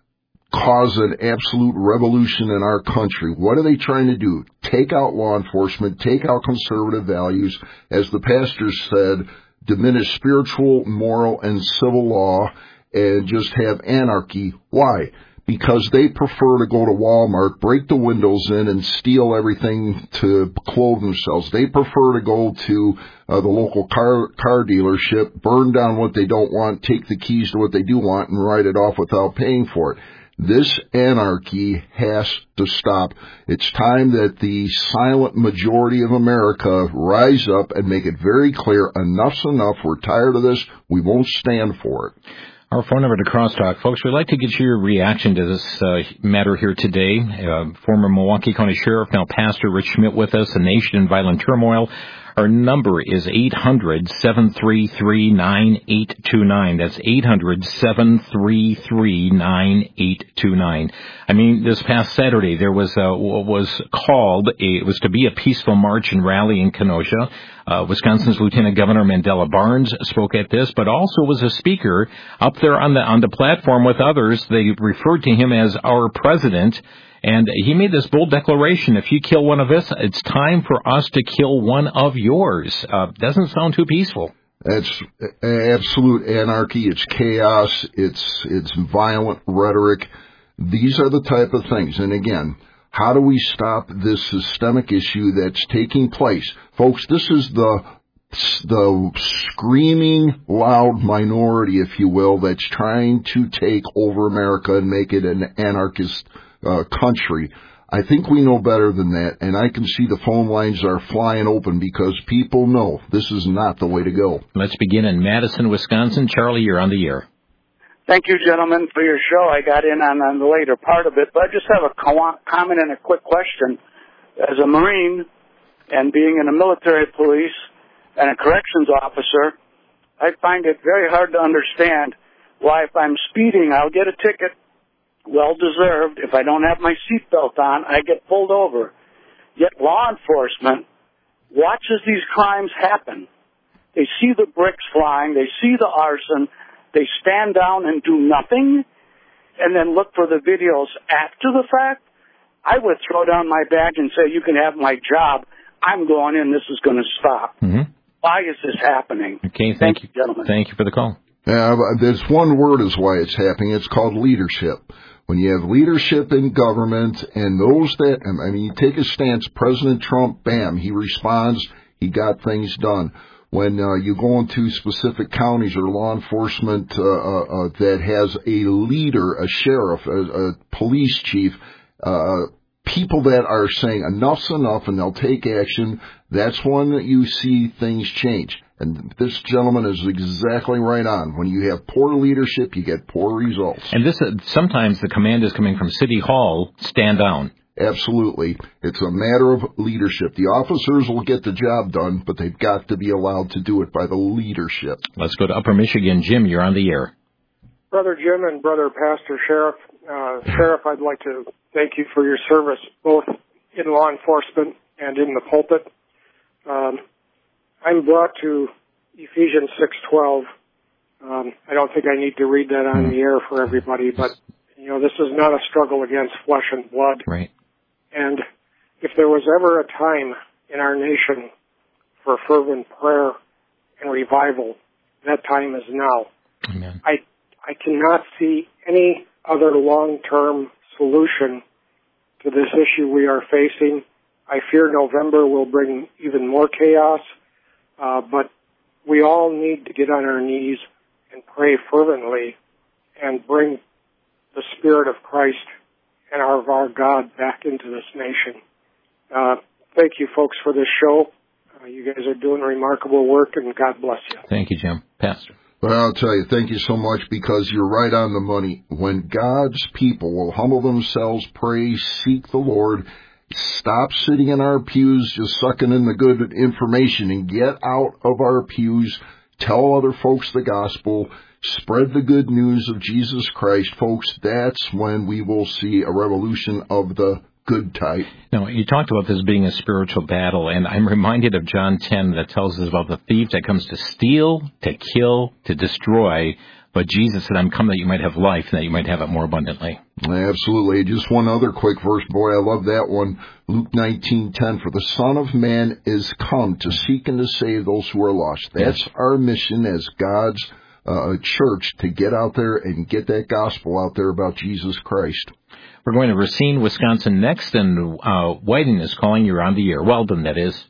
cause an absolute revolution in our country. What are they trying to do? Take out law enforcement, take out conservative values, as the pastor said, diminish spiritual, moral, and civil law, and just have anarchy. Why? Because they prefer to go to Walmart, break the windows in, and steal everything to clothe themselves. They prefer to go to uh, the local car car dealership, burn down what they don't want, take the keys to what they do want, and write it off without paying for it. This anarchy has to stop. It's time that the silent majority of America rise up and make it very clear, enough's enough, we're tired of this, we won't stand for it. Our phone number to Crosstalk, folks, we'd like to get your reaction to this uh, matter here today. Uh, former Milwaukee County Sheriff, now Pastor Rich Schmidt with us, a nation in violent turmoil. Our number is eight hundred, seven three three, nine eight two nine. That's eight hundred, seven three three, nine eight two nine. I mean, this past Saturday, there was a, was called, a, it was to be a peaceful march and rally in Kenosha. Uh, Wisconsin's Lieutenant Governor Mandela Barnes spoke at this, but also was a speaker up there on the, on the platform with others. They referred to him as our president. And he made this bold declaration, if you kill one of us, it's time for us to kill one of yours. Uh, doesn't sound too peaceful. That's absolute anarchy. It's chaos. It's, it's violent rhetoric. These are the type of things. And again, how do we stop this systemic issue that's taking place? Folks, this is the the screaming loud minority, if you will, that's trying to take over America and make it an anarchist uh, country. I think we know better than that, and I can see the phone lines are flying open because people know this is not the way to go. Let's begin in Madison, Wisconsin. Charlie, you're on the air. Thank you, gentlemen, for your show. I got in on, on the later part of it, but I just have a co- comment and a quick question. As a Marine and being in the military police and a corrections officer, I find it very hard to understand why if I'm speeding, I'll get a ticket, well-deserved. If I don't have my seatbelt on, I get pulled over. Yet law enforcement watches these crimes happen. They see the bricks flying. They see the arson. They stand down and do nothing and then look for the videos after the fact. I would throw down my badge and say, you can have my job. I'm going in. This is going to stop. Mm-hmm. Why is this happening? Okay, thank, thank you, you, gentlemen. Thank you for the call. Yeah, there's one word is why it's happening. It's called leadership. When you have leadership in government and those that, I mean, you take a stance, President Trump, bam, he responds, he got things done. When uh, you go into specific counties or law enforcement uh, uh, uh, that has a leader, a sheriff, a, a police chief, uh, people that are saying enough's enough and they'll take action, that's when you see things change. And this gentleman is exactly right on. When you have poor leadership, you get poor results. And this uh, sometimes the command is coming from City Hall, stand down. Absolutely. It's a matter of leadership. The officers will get the job done, but they've got to be allowed to do it by the leadership. Let's go to Upper Michigan. Jim, you're on the air. Brother Jim and Brother Pastor Sheriff, uh, Sheriff, I'd like to thank you for your service, both in law enforcement and in the pulpit. Um, I'm brought to Ephesians six twelve. Um, I don't think I need to read that on the air for everybody, but, you know, this is not a struggle against flesh and blood. Right. And if there was ever a time in our nation for fervent prayer and revival, that time is now. Amen. I I cannot see any other long-term solution to this issue we are facing. I fear November will bring even more chaos, uh, but we all need to get on our knees and pray fervently and bring the Spirit of Christ and our, of our God back into this nation. Uh, thank you, folks, for this show. Uh, you guys are doing remarkable work, and God bless you. Thank you, Jim. Pastor. Well, I'll tell you, thank you so much, because you're right on the money. When God's people will humble themselves, pray, seek the Lord, stop sitting in our pews just sucking in the good information and get out of our pews, tell other folks the gospel, spread the good news of Jesus Christ, folks, that's when we will see a revolution of the good type. Now, you talked about this being a spiritual battle, and I'm reminded of John ten that tells us about the thief that comes to steal, to kill, to destroy. But Jesus said, I'm come that you might have life and that you might have it more abundantly. Absolutely. Just one other quick verse. Boy, I love that one. Luke nineteen ten. For the Son of Man is come to seek and to save those who are lost. That's yes. our mission as God's uh, church, to get out there and get that gospel out there about Jesus Christ. We're going to Racine, Wisconsin next, and uh, Whiting is calling. You're on the air. Weldon, that is.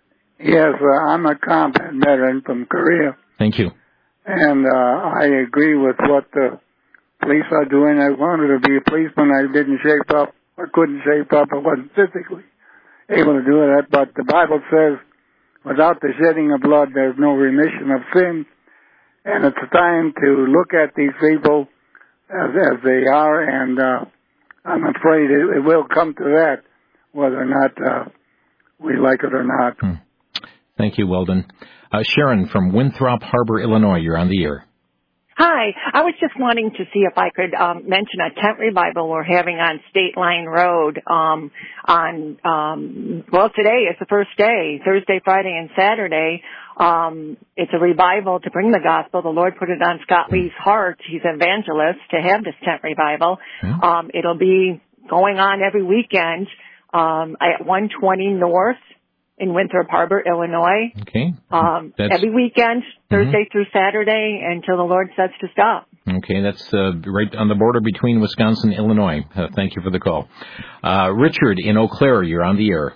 Yes, uh, I'm a combat veteran from Korea. Thank you. And uh, I agree with what the police are doing. I wanted to be a policeman. I didn't shape up. I couldn't shape up. I wasn't physically able to do that. But the Bible says, without the shedding of blood, there's no remission of sin. And it's time to look at these people as, as they are, and uh, I'm afraid it, it will come to that, whether or not uh, we like it or not. Hmm. Thank you, Weldon. Uh, Sharon from Winthrop Harbor, Illinois, you're on the air. Hi. I was just wanting to see if I could um, mention a tent revival we're having on State Line Road um, on, um, well, today is the first day, Thursday, Friday, and Saturday. Um, it's a revival to bring the gospel. The Lord put it on Scott Lee's heart. He's an evangelist to have this tent revival. Yeah. Um, it'll be going on every weekend um, at one twenty North in Winthrop Harbor, Illinois. Okay. Um, every weekend, Thursday mm-hmm. through Saturday, until the Lord says to stop. Okay, that's uh, right on the border between Wisconsin and Illinois. Uh, thank you for the call. Uh, Richard in Eau Claire, you're on the air.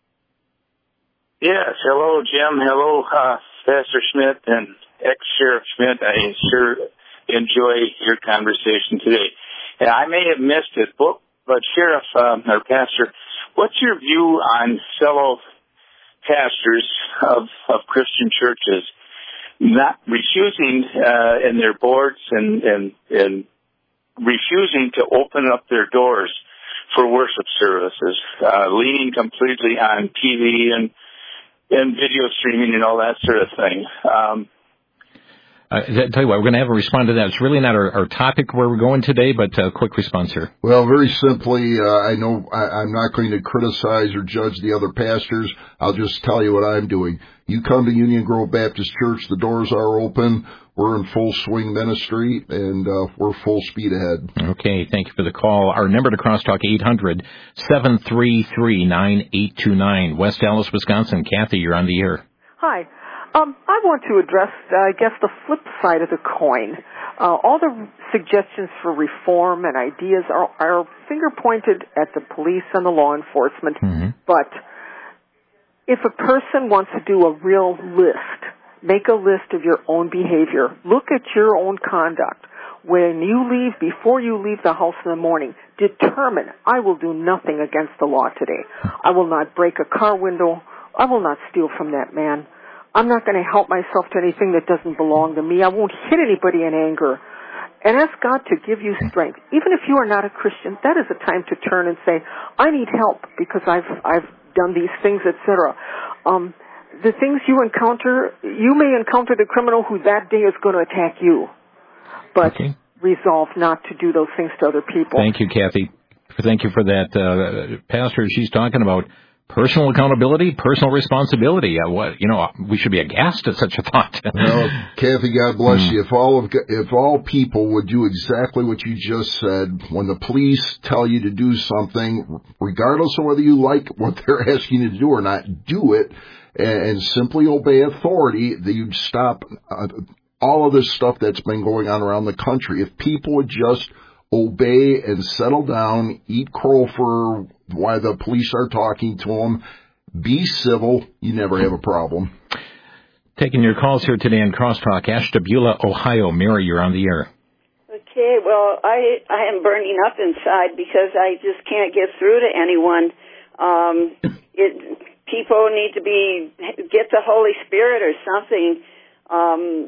Yes, hello, Jim. Hello, uh, Pastor Schmidt and ex-Sheriff Schmidt. I sure enjoy your conversation today. And I may have missed it, but, but Sheriff um, or Pastor, what's your view on fellow pastors of, of Christian churches not refusing uh, in their boards and, and, and refusing to open up their doors for worship services, uh, leaning completely on T V and and video streaming and all that sort of thing. Um, uh, I tell you what, we're going to have a respond to that. It's really not our, our topic where we're going today, but a quick response here. Well, very simply, uh, I know I, I'm not going to criticize or judge the other pastors. I'll just tell you what I'm doing. You come to Union Grove Baptist Church, the doors are open. We're in full swing ministry, and uh, we're full speed ahead. Okay, thank you for the call. Our number to Crosstalk, eight hundred, seven three three, nine eight two nine. West Allis, Wisconsin. Kathy, you're on the air. Hi. Um, I want to address, uh, I guess, the flip side of the coin. Uh, all the suggestions for reform and ideas are, are finger-pointed at the police and the law enforcement, mm-hmm. but if a person wants to do a real list, make a list of your own behavior. Look at your own conduct. When you leave, before you leave the house in the morning, determine, I will do nothing against the law today. I will not break a car window. I will not steal from that man. I'm not going to help myself to anything that doesn't belong to me. I won't hit anybody in anger. And ask God to give you strength. Even if you are not a Christian, that is a time to turn and say, I need help because I've, I've done these things, et cetera. Um, The things you encounter, you may encounter the criminal who that day is going to attack you, but okay. resolve not to do those things to other people. Thank you, Kathy. Thank you for that. Uh, Pastor, she's talking about personal accountability, personal responsibility. Uh, what, you know, we should be aghast at such a thought. Well, Kathy, God bless mm. you. If all of, if all people would do exactly what you just said, when the police tell you to do something, regardless of whether you like what they're asking you to do or not, do it. And simply obey authority, that you'd stop uh, all of this stuff that's been going on around the country. If people would just obey and settle down, eat crow for why the police are talking to them, be civil, you never have a problem. Taking your calls here today on Crosstalk, Ashtabula, Ohio. Mary, you're on the air. Okay, well, I I am burning up inside because I just can't get through to anyone. Um, it... People need to be, get the Holy Spirit or something. Um,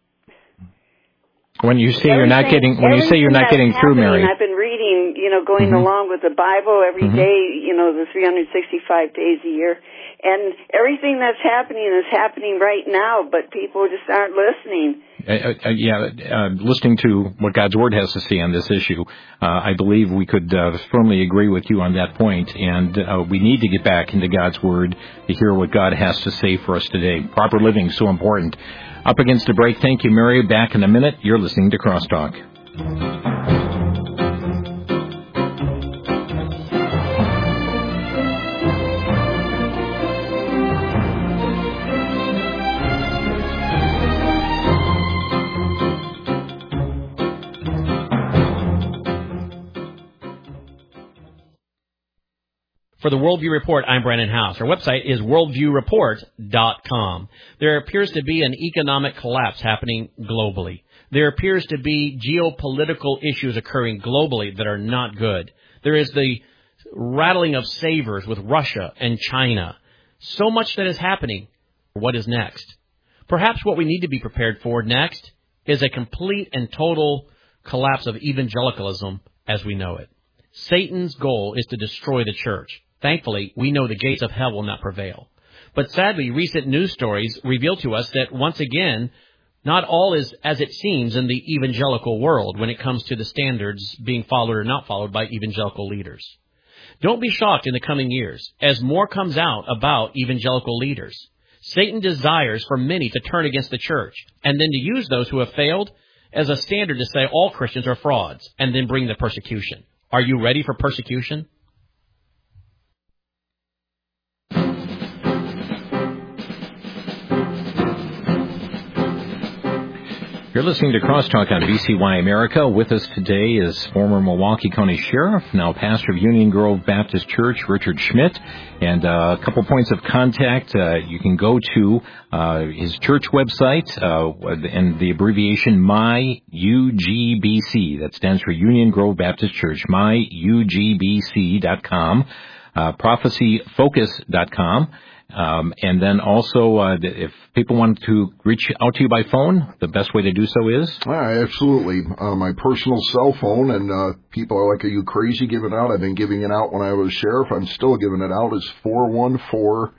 when you say you're not getting, when you say you're not getting through, Mary. I've been reading, you know, going mm-hmm. along with the Bible every mm-hmm. day, you know, the three hundred sixty-five days a year. And everything that's happening is happening right now, but people just aren't listening. Uh, uh, yeah, uh, listening to what God's Word has to say on this issue, uh, I believe we could uh, firmly agree with you on that point, and uh, we need to get back into God's Word to hear what God has to say for us today. Proper living is so important. Up against a break. Thank you, Mary. Back in a minute. You're listening to Crosstalk. For the Worldview Report, I'm Brandon House. Our website is worldview report dot com. There appears to be an economic collapse happening globally. There appears to be geopolitical issues occurring globally that are not good. There is the rattling of sabers with Russia and China. So much that is happening. What is next? Perhaps what we need to be prepared for next is a complete and total collapse of evangelicalism as we know it. Satan's goal is to destroy the church. Thankfully, we know the gates of hell will not prevail. But sadly, recent news stories reveal to us that, once again, not all is as it seems in the evangelical world when it comes to the standards being followed or not followed by evangelical leaders. Don't be shocked in the coming years as more comes out about evangelical leaders. Satan desires for many to turn against the church and then to use those who have failed as a standard to say all Christians are frauds and then bring the persecution. Are you ready for persecution? You're listening to Crosstalk on V C Y America. With us today is former Milwaukee County Sheriff, now pastor of Union Grove Baptist Church, Richard Schmidt. And uh, a couple points of contact. Uh, you can go to uh, his church website uh, and the abbreviation my U G B C. That stands for Union Grove Baptist Church, my U G B C dot com, uh, prophecy focus dot com. Um, and then also, uh, if people want to reach out to you by phone, the best way to do so is? Uh, absolutely. Uh, my personal cell phone, and uh, people are like, are you crazy giving out? I've been giving it out when I was sheriff. I'm still giving it out. It's four one four,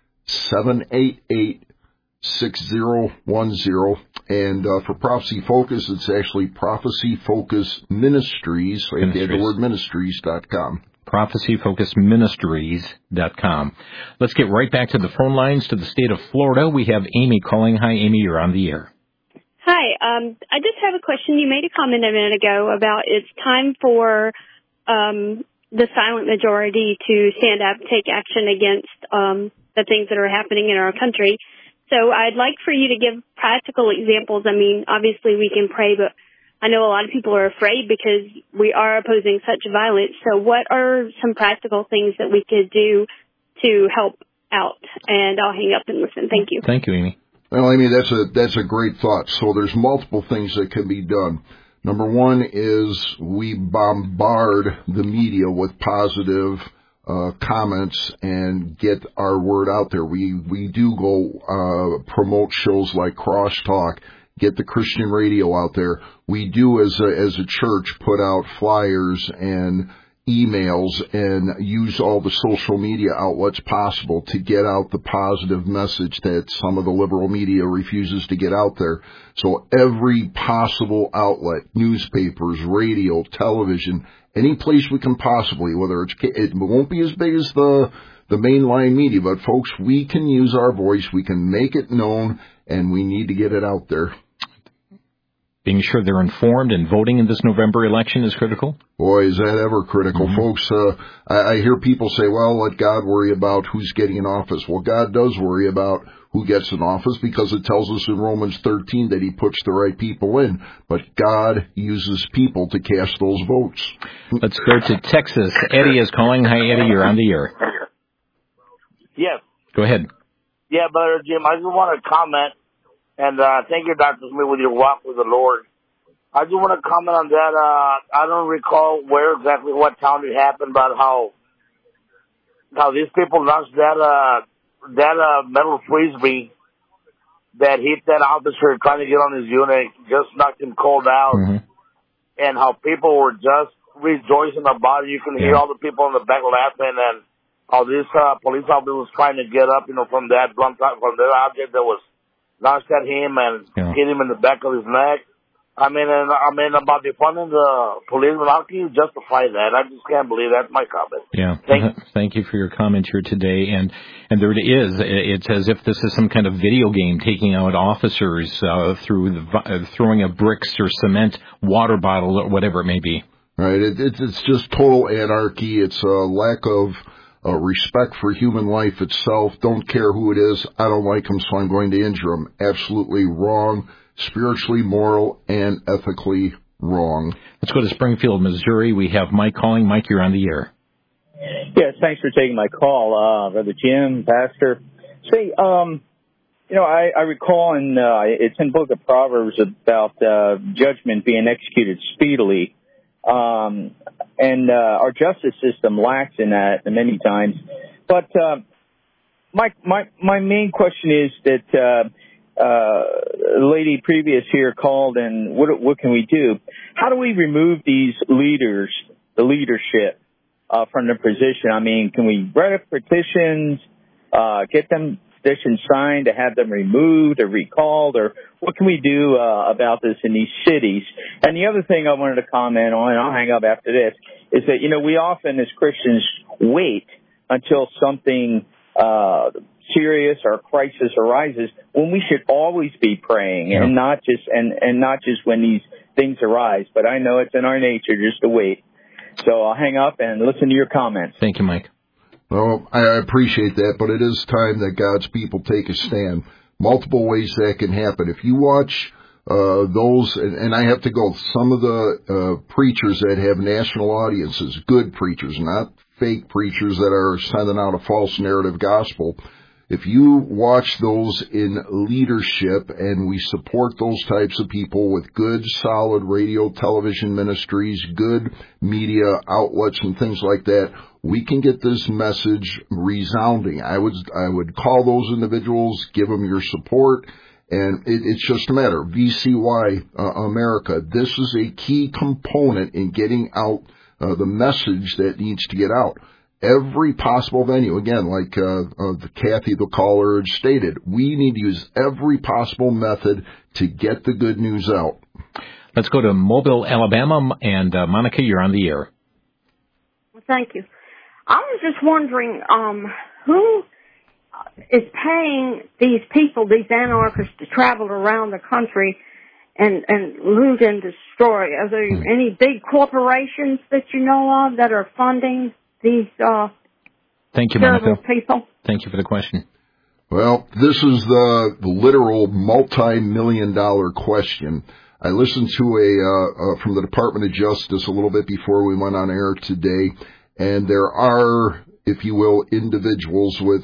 seven eight eight, six zero one zero. And uh, for Prophecy Focus, it's actually Prophecy Focus Ministries. So you have to add the word ministries dot com. prophecy focus ministries dot com. Let's get right back to the phone lines to the state of Florida. We have Amy calling. Hi, Amy. You're on the air. Hi. Um, I just have a question. You made a comment a minute ago about it's time for um, the silent majority to stand up, take action against um, the things that are happening in our country. So I'd like for you to give practical examples. I mean, obviously we can pray, but I know a lot of people are afraid because we are opposing such violence. So what are some practical things that we could do to help out? And I'll hang up and listen. Thank you. Thank you, Amy. Well, Amy, that's a that's a great thought. So there's multiple things that can be done. Number one is we bombard the media with positive uh, comments and get our word out there. We we do go uh, promote shows like Crosstalk. Get the Christian radio out there. We do, as a, as a church, put out flyers and emails and use all the social media outlets possible to get out the positive message that some of the liberal media refuses to get out there. So every possible outlet, newspapers, radio, television, any place we can possibly, whether it's, it won't be as big as the, the mainline media, but folks, we can use our voice, we can make it known, and we need to get it out there. Being sure they're informed and voting in this November election is critical? Boy, is that ever critical. Mm-hmm. Folks, uh, I, I hear people say, well, let God worry about who's getting in office. Well, God does worry about who gets in office because it tells us in Romans thirteen that he puts the right people in. But God uses people to cast those votes. Let's go to Texas. Eddie is calling. Hi, Eddie. You're on the air. Yes. Go ahead. Yeah, Brother Jim, I just want to comment. And uh, thank you, Doctor Smith, with your walk with the Lord. I just want to comment on that. Uh, I don't recall where exactly, what town it happened, but how how these people launched that uh, that uh, metal frisbee that hit that officer trying to get on his unit, just knocked him cold out, mm-hmm. and how people were just rejoicing about it. You can hear yeah. all the people in the back laughing, and how this uh, police officer was trying to get up, you know, from that blunt, from that object that was launched at him and yeah. hit him in the back of his neck. I mean, and I mean about defunding the policeman. How can you justify that? I just can't believe that's my comment. Yeah. Thank, Thank you for your comment here today. And and there it is. It's as if this is some kind of video game, taking out officers uh, through the uh, throwing of bricks or cement, water bottle, or whatever it may be. Right. It, it, it's just total anarchy. It's a lack of Uh, respect for human life itself. Don't care who it is. I don't like him, so I'm going to injure him. Absolutely wrong. Spiritually, moral, and ethically wrong. Let's go to Springfield, Missouri. We have Mike calling. Mike, you're on the air. Yes, thanks for taking my call, uh, Brother Jim, Pastor. Say, um, you know, I, I recall in, uh, it's in Book of Proverbs about uh, judgment being executed speedily. Um, and, uh, our justice system lacks in that many times. But, uh, my, my, my main question is that, uh, uh, a lady previous here called and what, what can we do? How do we remove these leaders, the leadership, uh, from the position? I mean, can we write up petitions, uh, get them petitions signed to have them removed or recalled, or what can we do uh, about this in these cities? And the other thing I wanted to comment on, and I'll hang up after this, is that, you know, we often as Christians wait until something uh serious or crisis arises when we should always be praying yeah. and not just and, and not just when these things arise. But I know it's in our nature just to wait. So I'll hang up and listen to your comments. Thank you, Mike. Well, I appreciate that, but it is time that God's people take a stand. Multiple ways that can happen. If you watch uh, those, and, and I have to go, some of the uh, preachers that have national audiences, good preachers, not fake preachers that are sending out a false narrative gospel. If you watch those in leadership, and we support those types of people with good, solid radio, television ministries, good media outlets and things like that, we can get this message resounding. I would, I would call those individuals, give them your support, and it, it's just a matter. V C Y uh, America, this is a key component in getting out uh, the message that needs to get out. Every possible venue, again, like uh, uh, Kathy, the caller, stated, we need to use every possible method to get the good news out. Let's go to Mobile, Alabama, and uh, Monica, you're on the air. Well, thank you. I was just wondering, um, who is paying these people, these anarchists, to travel around the country and, and loot and destroy? Are there hmm. any big corporations that you know of that are funding these uh, Thank you, Monica. people? Thank you for the question. Well, this is the, the literal multi-million dollar question. I listened to a uh, uh, from the Department of Justice a little bit before we went on air today, and there are, if you will, individuals with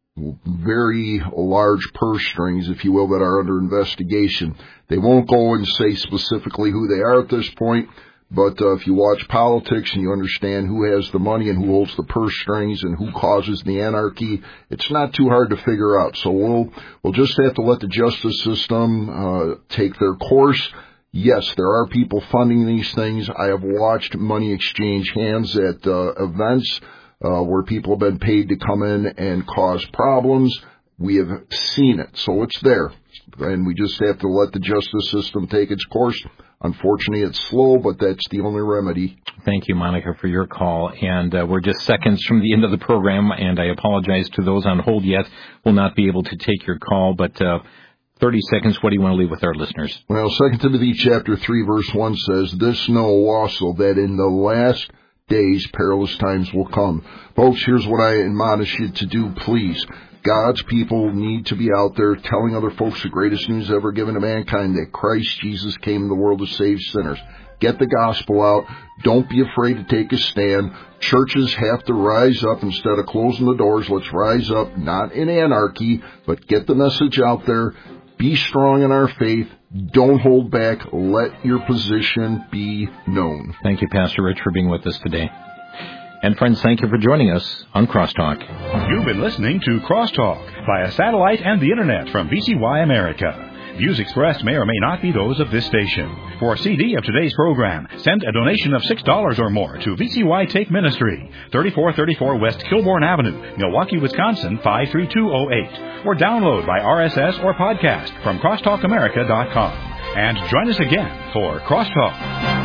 very large purse strings, if you will, that are under investigation. They won't go and say specifically who they are at this point. But uh, if you watch politics and you understand who has the money and who holds the purse strings and who causes the anarchy, it's not too hard to figure out. So we'll we'll just have to let the justice system uh, take their course. Yes, there are people funding these things. I have watched money exchange hands at uh, events uh, where people have been paid to come in and cause problems. We have seen it, so it's there. And we just have to let the justice system take its course. Unfortunately, it's slow, but that's the only remedy. Thank you, Monica, for your call. And uh, we're just seconds from the end of the program, and I apologize to those on hold yet. We'll not be able to take your call, but uh, thirty seconds, what do you want to leave with our listeners? Well, Second Timothy chapter three, verse one says, "This know also, that in the last days perilous times will come." Folks, here's what I admonish you to do, please. God's people need to be out there telling other folks the greatest news ever given to mankind, that Christ Jesus came in the world to save sinners. Get the gospel out. Don't be afraid to take a stand. Churches have to rise up instead of closing the doors. Let's rise up, not in anarchy, but get the message out there. Be strong in our faith. Don't hold back. Let your position be known. Thank you, Pastor Rich, for being with us today. And friends, thank you for joining us on Crosstalk. You've been listening to Crosstalk via satellite and the internet from V C Y America. Views expressed may or may not be those of this station. For a C D of today's program, send a donation of six dollars or more to V C Y Take Ministry, thirty-four thirty-four West Kilbourne Avenue, Milwaukee, Wisconsin, five three two oh eight. Or download by R S S or podcast from crosstalk america dot com. And join us again for Crosstalk.